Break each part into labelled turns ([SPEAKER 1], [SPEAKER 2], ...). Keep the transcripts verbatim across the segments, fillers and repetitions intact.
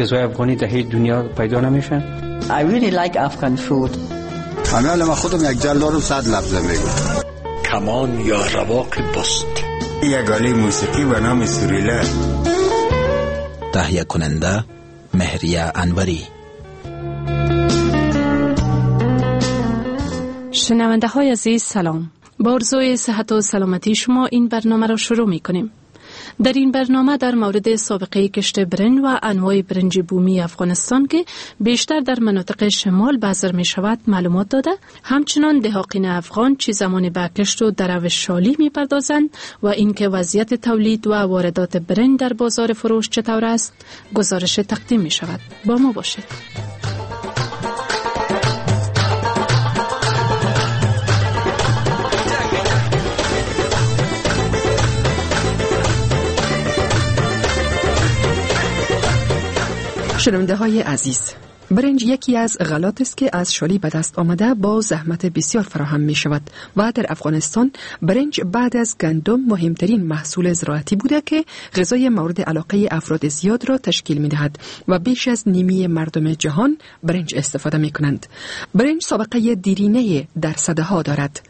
[SPEAKER 1] غذای افغانی در هیچ دنیا پیدا نمیشه.
[SPEAKER 2] I really like Afghan food.
[SPEAKER 3] همه ما خودم یک جلال رو صد لفظه میگم.
[SPEAKER 4] کمان یا رواق بست.
[SPEAKER 3] یک آله موسیقی به نام سوریله.
[SPEAKER 5] تهیه کننده مهریه انوری.
[SPEAKER 6] شنونده های عزیز سلام. با آرزوی صحت و سلامتی شما این برنامه را شروع می کنیم. در این برنامه در مورد سابقه کشت برنج و انواع برنج بومی افغانستان که بیشتر در مناطق شمال بذر می شود معلومات داده، همچنان دهاقین افغان چه زمانی به کشت و درو شالی می پردازند و اینکه وضعیت تولید و واردات برنج در بازار فروش چطور است گزارش تقدیم می شود. با ما باشید.
[SPEAKER 7] شنونده های عزیز، برنج یکی از غلات است که از شالی به دست آمده با زحمت بسیار فراهم می شود و در افغانستان برنج بعد از گندم مهمترین محصول زراعتی بوده که غذای مورد علاقه افراد زیاد را تشکیل می دهد و بیش از نیمی مردم جهان برنج استفاده می کنند. برنج سابقه دیرینه در صده ها دارد.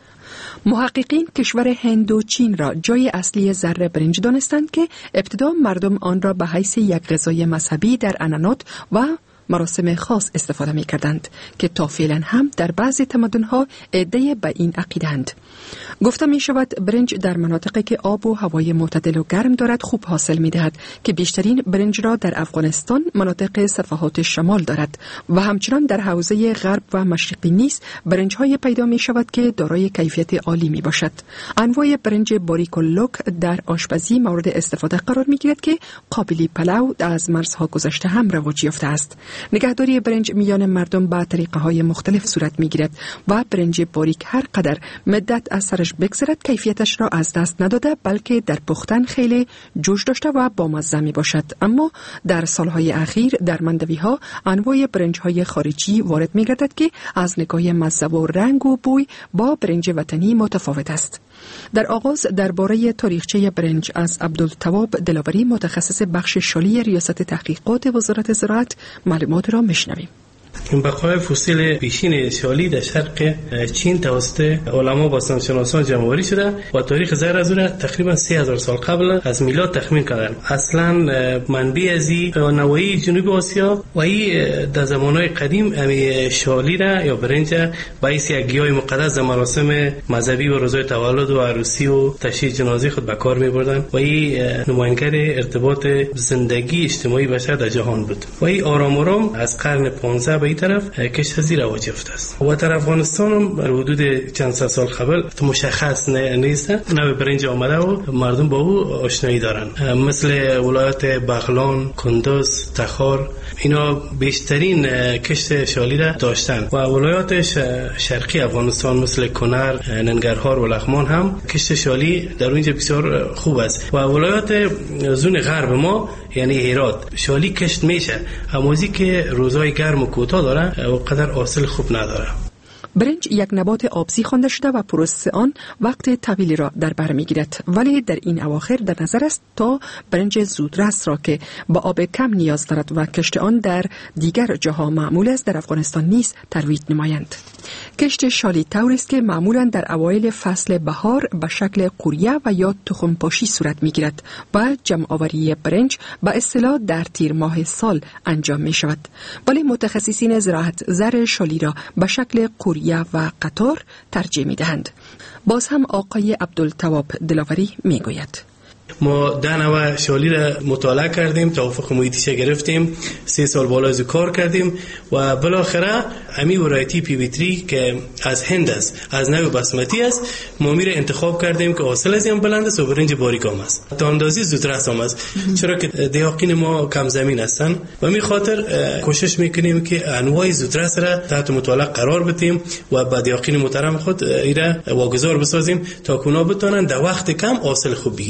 [SPEAKER 7] محققین کشور هند و چین را جای اصلی ذره برنج دانستند که ابتدا مردم آن را به حیث یک غذای مذهبی در عنعنات و مراسم خاص استفاده می کردند که تا فعلا هم در بعضی تمدن‌ها عده به این عقیده‌اند. گفته می شود برنج در مناطقی که آب و هوای معتدل و گرم دارد خوب حاصل می دهد که بیشترین برنج را در افغانستان مناطق صفحات شمال دارد و همچنان در حوزه غرب و مشرقی نیز برنج های پیدا می شود که دارای کیفیت عالی می باشد. انواع برنج باریک و لوک در آشپزی مورد استفاده قرار می گیرد که قابلی پلو از مرزها گذشته هم رواج یافته است. نگهداری برنج میان مردم با طریقه های مختلف صورت می گیرد و برنج باریک هر قدر مدت از سرش بگذرد کیفیتش را از دست نداده بلکه در پختن خیلی جوش داشته و بامزه می باشد. اما در سالهای اخیر در مندوی ها انواع برنج های خارجی وارد می گردد که از نگاه مزه و رنگ و بوی با برنج وطنی متفاوت است. در آغاز درباره تاریخچه برنج از عبدالتواب دلاوری متخصص بخش شالی ریاست تحقیقات وزارت زراعت معلومات را میشنویم.
[SPEAKER 8] بقای فسیل پیشین شالی در شرق چین توسط علما باستانشناسان جمع‌آوری شده و تاریخ ذره از اون تقریبا سه هزار سال قبل از میلاد تخمین کردند. اصلا منبع از نواحی جنوب آسیا و ای در زمانهای قدیم امی شالی را یا برنج با ایس یک گیاه مقدس در مراسم مذهبی و روزهای تولد و عروسی و تشییع جنازه خود به کار می‌بردند و ای نماینگر ارتباط زندگی اجتماعی بشر در جهان بود و ای آرام آرام از قرن پانزده به این طرف کشاورزی رواج یافته است و در افغانستان هم حدود چند سال قبل مشخص نیست نوع برنج آمده و مردم با او آشنایی دارند، مثل ولایت بغلان، کندز، تخار، اینا بیشترین کشت شالی را داشتن و ولایات شرقی افغانستان مثل کنر، ننگرهار و لغمان هم کشت شالی در اونجا بسیار خوب است و ولایات زون غرب ما یعنی هرات شالی کشت میشه، اما از که روزای گرم و کوتاه داره و قدر حاصل خوب نداره.
[SPEAKER 7] برنج یک نبات آبزی خوانده شده و پروسس آن وقت طویلی را در بر میگیرد، ولی در این اواخر در نظر است تا برنج زودرس را که با آب کم نیاز دارد و کشت آن در دیگر جاها معمول است در افغانستان نیز ترویج نمایند. کشت شالی طور است که معمولا در اوایل فصل بهار به شکل قوریه و یا تخم پاشی صورت میگیرد و جمع آوری برنج به اصطلاح در تیر ماه سال انجام می شود، ولی متخصصین زراعت زر شالی را به شکل قوریه و قطار ترجیح می دهند. باز هم آقای عبدالتواب دلاوری می گوید
[SPEAKER 8] ما ده نوع شالی را مطالعه کردیم، توافق محیطیش گرفتیم، سه سال بالا از کار کردیم و بالاخره امی ورایتی پی وی تری که از هند است، از نوع بسمتی است، ما میره انتخاب کردیم که حاصل از این بلند است و برنج باریک هم است، تا اندازی زودرس هم است، چرا که دهاقین ما کم زمین هستن و می خاطر کوشش میکنیم که انواع زودرس را تحت مطالعه قرار بدیم و با دهاقین محترم خود ایرا واگذار بسازیم تا اونا بتونن در وقت کم حاصل خوب بگیرن. برنج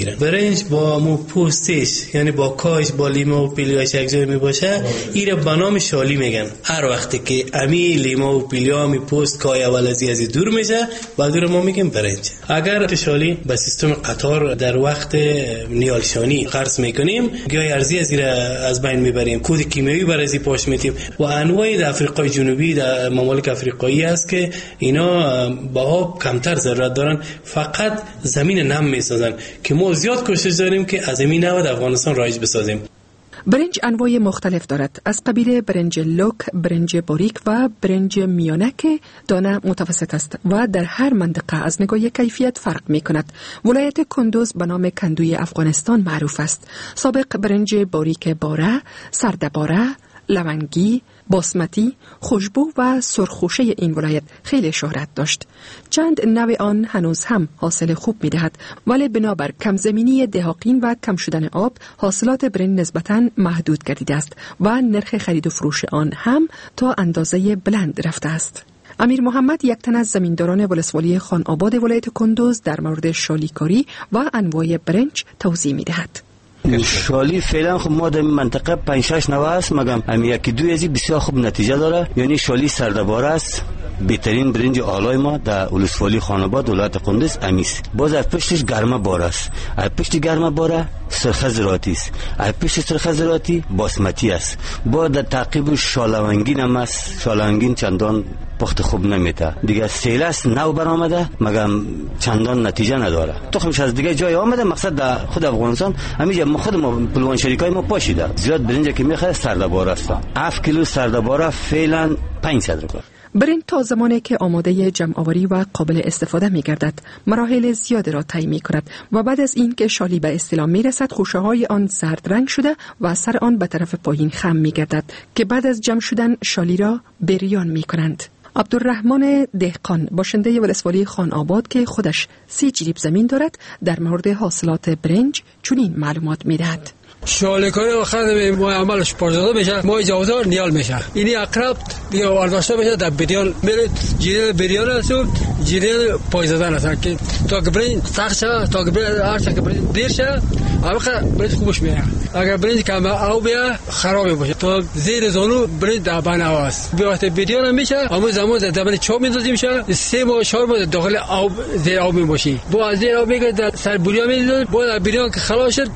[SPEAKER 8] برنج با مو پوستش، یعنی با کاش با لیما و پیلیاش یک جای می باشه، این به نام شالی میگن. هر وقتی که امی لیما و پیلیا می پوست کای اول از از دور میشه، بعد رو ما میگیم برنج. اگر شالی به سیستم قطار در وقت نیالشانی قرض میکنیم، گیاه ارزی از این از بین میبریم، کود کیمیایی بر ازی پاش میتیم. و انواع در آفریقای جنوبی، در ممالک افریقایی است که اینا با آب کمتر ضرورت دارن، فقط زمین نم میسازن که ما زیاد کوشش داریم که از زمین نم در افغانستان رایج بسازیم.
[SPEAKER 7] برنج انواع مختلف دارد، از قبیل برنج لوک، برنج باریک و برنج میانه که دانه متوسط است و در هر منطقه از نگاه کیفیت فرق می کند. ولایت کندوز به نام کندوی افغانستان معروف است. سابق برنج باریک باره، سرده باره، لونگی، باسمتی، خوشبو و سرخوشه این ولایت خیلی شهرت داشت. چند نوع آن هنوز هم حاصل خوب می دهد، ولی بنابر کم زمینی دهاقین و کم شدن آب حاصلات برنج نسبتاً محدود گردیده است و نرخ خرید و فروش آن هم تا اندازه بلند رفته است. امیر محمد یک تن از زمینداران ولسوالی خان آباد ولایت کندوز در مورد شالیکاری و انواع برنج توضیح می دهد.
[SPEAKER 3] شالی فعلا خب ما در منطقه پنج شش نوع است، مگم امی یکی دوی ازی بسیار خوب نتیجه داره. یعنی شالی سردبار است، بهترین برنج آلای ما در ولسوالی خان آباد ولایت کندوز امیست. باز از پشتش گرمه بار است، از پشت گرمه باره سرخ زراعتی است، از پشت سرخ زراعتی باسمتی است. با در تعقیب شالونگین هم است. شالونگین چندان پخت خوب نمیته دیگه، سیلس نو برآمده مگم چندان نتیجه نداره. تخمش از دیگه جای آمده، مقصد در خود افغانستان همینجا ما خود ما پلوان شریکای ما پاشیده. زیاد برنج که میخره سردبار است. هفت کیلو سردبار فعلا پانصد روپیه.
[SPEAKER 7] برنج تا زمانی که آماده جمع آوری و قابل استفاده می گردد مراحل زیاد را طی می کند و بعد از این که شالی به استلام می رسد خوشه های آن زرد رنگ شده و سر آن به طرف پایین خم می گردد که بعد از جمع شدن شالی را بریان می کنند. عبدالرحمن دهقان باشنده ولسوالی خان آباد که خودش سی جریب زمین دارد در مورد حاصلات برنج چنین معلومات می دهد.
[SPEAKER 9] شالکاری آخر ما عملش پرزاده میشه، ما اجازه نیال میشه. اینی اقرب بیا وارداشته میشه در بریان میره، جیره بریان است و جیره پایزاده است که تا که برنج سخت شه، تا که برنج هرچه که برنج دیر شه اما برنج خوبش میاد. اگر برنج کم آب بیا خراب میشه، تا زیر زانو برنج در بن است. بیا وقت بریان میشه اما زمان در دبن چوب میذاریم میشه، سه ماه چهار ماه داخل آب زیر آب میباشی. با از زیر آب میگه در سر بریان میذاریم، با در بریان که خلاص شد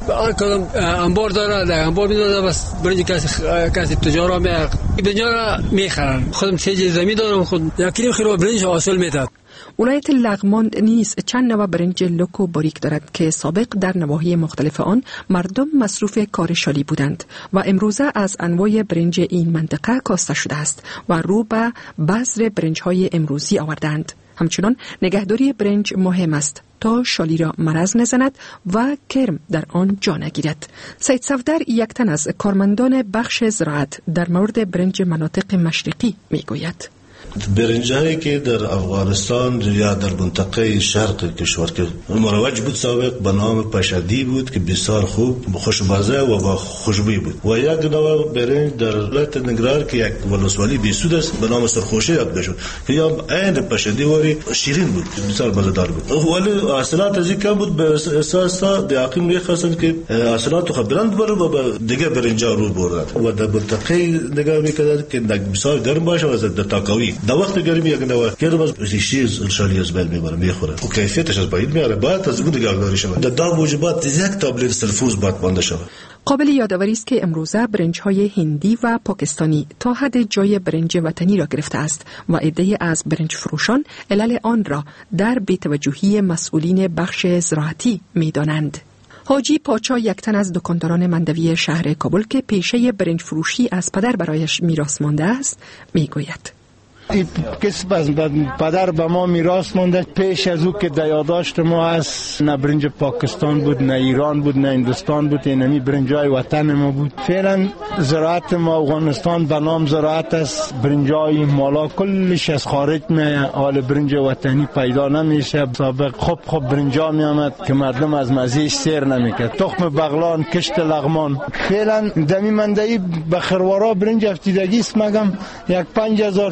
[SPEAKER 9] هر انبار داره، در انبار میذاره بس برنج کسی کسی تجارا می برنج را میخرن. خودم سه زمین دارم، خود یکیم خیلی برنج حاصل میده.
[SPEAKER 7] ولایت لغمان نیز چند نوع برنج لوک و باریک دارد که سابق در نواحی مختلف آن مردم مصروف کار شالی بودند و امروزه از انواع برنج این منطقه کاسته شده است و رو به بذر برنج های امروزی آوردند. همچنان نگهداری برنج مهم است تا شالی را مرض نزند و کرم در آن جا نگیرد. سید صفدر یک تن از کارمندان بخش زراعت در مورد برنج مناطق مشرقی می گوید.
[SPEAKER 4] برنجایی که در افغانستان یا در منطقه شرق کشور که مروج بود سابق به نام پشدی بود که بسیار خوب خوشمزه و با خوشبوی بود. و یک نوع برنج در ولایت ننگرهار که یک ولسوالی بیسود است به نام سرخوشه یاد بشد که یا عین پشدی واری شیرین بود، بسیار مزه‌دار بود. ولی حاصلات از کم بود. به اساس دقیق می‌خواستند که حاصلات خبرند بره و دیگه برنجا رو برد و در منطقه نگاه می‌کردند که بسیار گرم باشه و در تاکاوی در وقت گرمی یک نوع گرم از ریشی شالی از بین میبره میخوره و کیفیتش از باید میاره. بعد از اون نگهداری شود در دام موجبات یک تابلت سلفوز باید مانده شود.
[SPEAKER 7] قابل یادآوری است که امروزه برنج های هندی و پاکستانی تا حد جای برنج وطنی را گرفته است و عده‌ای از برنج فروشان علل آن را در بی‌توجهی مسئولین بخش زراعتی میدانند. حاجی پاچا یک تن از دکانداران مندوی شهر کابل که پیشه برنج فروشی از پدر برایش میراث مانده است میگوید.
[SPEAKER 10] این کسب از پدر به ما میراث مانده. پیش از او که در یادداشت ما هست نه برنج پاکستان بود، نه ایران بود، نه هندوستان بود، اینمی برنجای وطن ما بود. فعلا زراعت ما افغانستان به نام زراعت است. برنجای مالا کلش از خارج میه، حال برنج وطنی پیدا نمیشه. سابق خوب خوب برنجا میامد که مردم از مزهش سیر نمیکرد. تخم بغلان، کشت لغمان. فعلا دمی مندهی به خروارا برنج افتیدگی است مگم یک پنج هزار سیر یا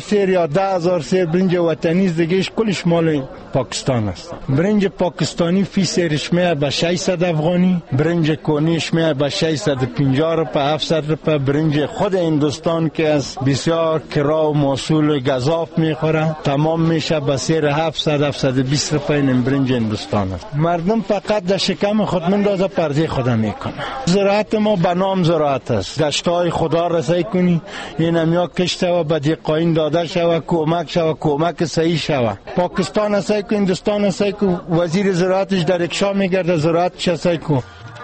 [SPEAKER 10] یا ده هزار سیر برنج وطنی دیگهش کلش مال پاکستان است. برنج پاکستانی فی سیرش میاد به ششصد افغانی، برنج کونیش میاد به ششصد و پنجاه روپیه، هفتصد روپیه. برنج خود هندوستان که از بسیار کرا و محصول گزاف میخوره تمام میشه به سیر هفتصد هفتصد و بیست روپیه. این برنج هندوستان است. مردم فقط در شکم خود مندازه پرده خدا میکنه. زراعت ما به نام زراعت است. گشتای خدا رسای کنی این امیا کشته و به دیقاین داده شوه، کمک شوه، کمک صحیح شوه. پاکستان اسای کو، هندوستان اسای کو، وزیر زراعتش در اکشا میگرده، زراعتش اسای کو.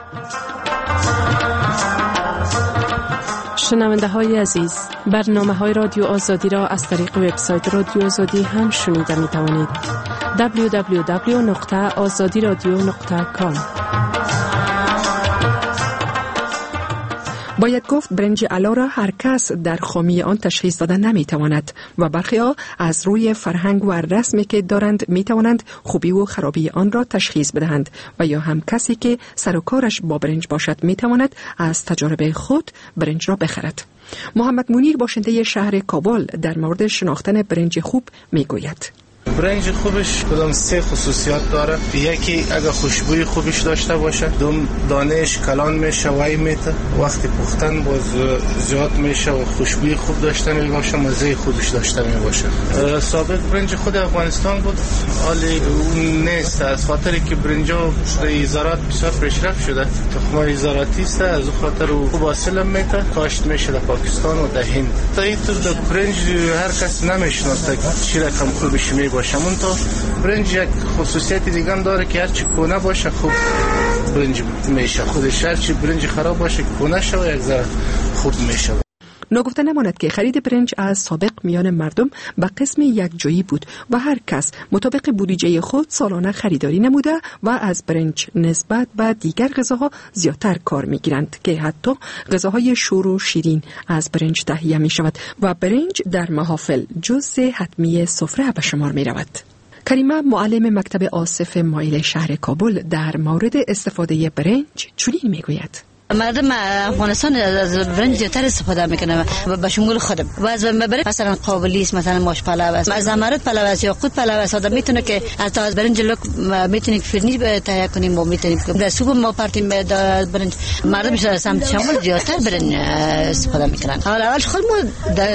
[SPEAKER 6] شنونده های عزیز، برنامه های رادیو آزادی را از طریق وبسایت رادیو آزادی هم شنیده می توانید. دبلیو دبلیو دبلیو نقطه آزادی رادیو نقطه کام.
[SPEAKER 7] باید گفت برنج علا را هر کس در خامی آن تشخیص دادن نمی تواند و برخی ها از روی فرهنگ و رسمی که دارند می توانند خوبی و خرابی آن را تشخیص بدهند و یا هم کسی که سر و کارش با برنج باشد می تواند از تجارب خود برنج را بخرد. محمد منیر باشنده شهر کابل در مورد شناختن برنج خوب می گوید.
[SPEAKER 11] برنج خوبش کدام سه خصوصیات داره. یکی اگه خوشبوی خوبش داشته باشه، دوم دانهش کلان میشه، وای میته، وقتی پختن باز زیاد میشه و خوشبوی خوب داشته می باشه، مزه خوبش داشته می باشه. سابق برنج خود افغانستان بود، حالی اون نیست از خاطری که برنجا در زراعت بسیار پیشرفت شده. تخمای زراعتی است، از اون خاطر خوب حاصل میته، کاشت میشه در پاکستان و در هند. تا این طور در برنج هر کس نمیشناسه چی رقم خوبش می باشه. همون تا برنج یک خصوصیت دیگه هم داره که هرچی کونه باشه خوب برنج میشه، خودش هرچی برنج خراب باشه کونه شوه یک ذره خوب میشه.
[SPEAKER 7] نگفته نماند که خرید برنج از سابق میان مردم به قسم یک جایی بود و هر کس مطابق بودجه خود سالانه خریداری نموده و از برنج نسبت به دیگر غذاها زیادتر کار میگیرند که حتی غذاهای شور و شیرین از برنج تهیه می شود و برنج در محافل جزء حتمی سفره به شمار می رود. کریمه معلم مکتب آصف مایل شهر کابل در مورد استفاده برنج چنین می گوید.
[SPEAKER 2] مردم افغانستان از برنج زیادتر استفاده میکنه به شمول خودم و از برنج مثلا قابلی است، مثلا ماش پلو است، از زمرد پلو است یا قوت پلو است. آدم میتونه که از از برنج لک میتونیم فرنی تهیه کنیم و میتونیم در سوپ ما پارتیم برنج. مردم سمت شمال زیادتر برنج استفاده میکنن. حالا اول خود ما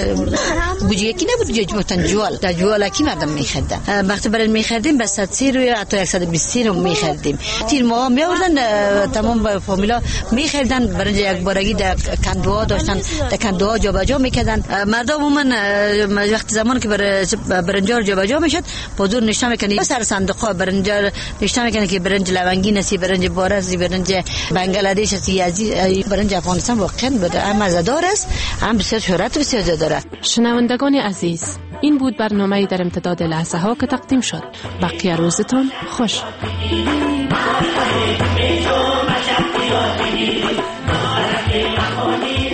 [SPEAKER 2] بودجه یکی نبود، جوتن جوال در جوال کی مردم میخریدن. وقتی برنج میخریدیم به صد سی روی حتی صد و بیست سی رو میخریدیم. تیر ما میآوردن تمام فامیلا میخرید برنج یک بارگی در کندوها داشتن، در کندوها جابجا میکردن. مردم عموما وقتی زمان که برنجار جابجا میشد حضور نشته میکنه سر صندوق برنجار نشته میکنه که برنج لونگین است، برنج بارز، برنج بنگلادش است، یزی. برنج افغانستان واقعا بده هم مزه‌دار است، هم بسیار شهرت بسیار داره.
[SPEAKER 6] شنوندگان عزیز، این بود برنامه در امتداد لحظه ها که تقدیم شد. بقیه روزتون خوش.
[SPEAKER 12] Thank you.